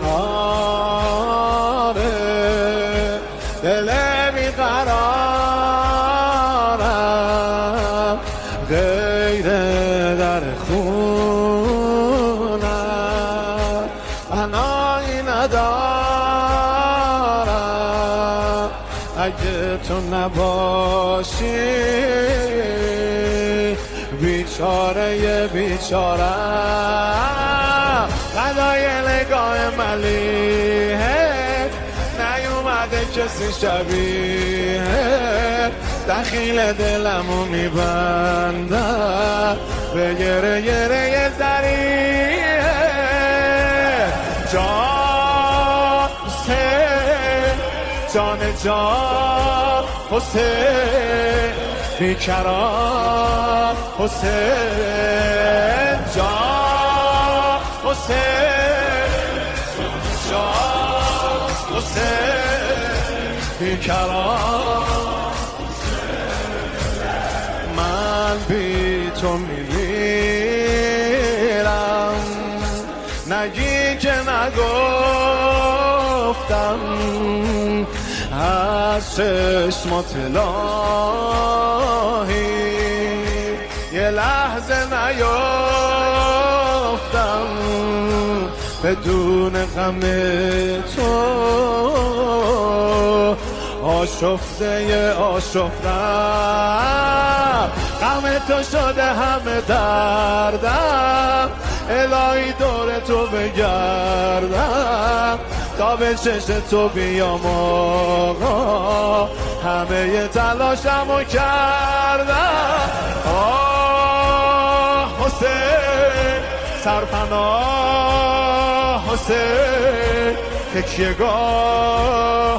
آره دل بیقرارم غیر در خونم پناهی ندارم اگه تو نباشی بیچاره بیچارم فدای نگاه ملیحت نیومده کسی شبیه دخیل دلمو میبندم به گره گره ذریعه جان حسین جان جان حسین بیکران حسین جان حسین جان حسین بیکران من بی تو میمیرم نگی که نگفتم از چشمات الهی یه لحظه نیفتم بدون غم تو آشفته آشفتم غم تو شده همه دردم الهی دور تو بگردم تا به چشم تو بیام آقا همه تلاشمو کردم آه حسین سرپناه حسین تکیه‌گاه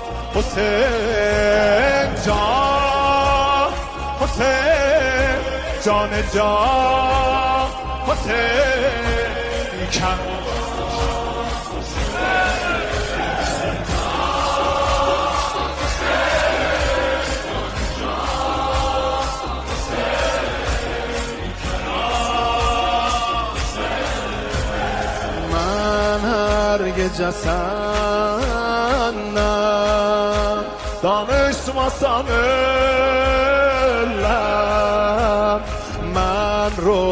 حسین جان حسین جان جان حسین بیکران جسنم danışmasam ölüm من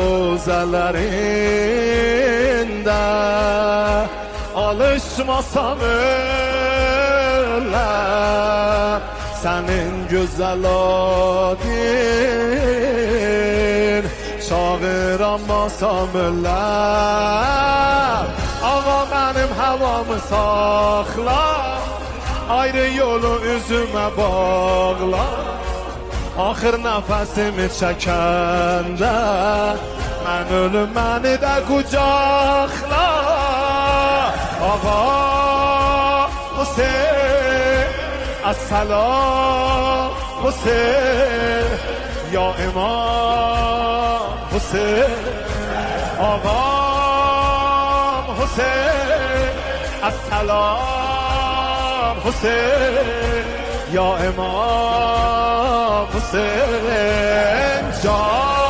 روزlarında alışmasam ölüm senin güzel adın çağıramasam ölüm آقا منم هوامı ساخلا ayrı yolu üzüme bağla آخر nefesimi çekende ben ölüm beni de kucakla آقا حسین السلام حسین یا امام حسین آقا حسین السلام حسین یا امام حسین جان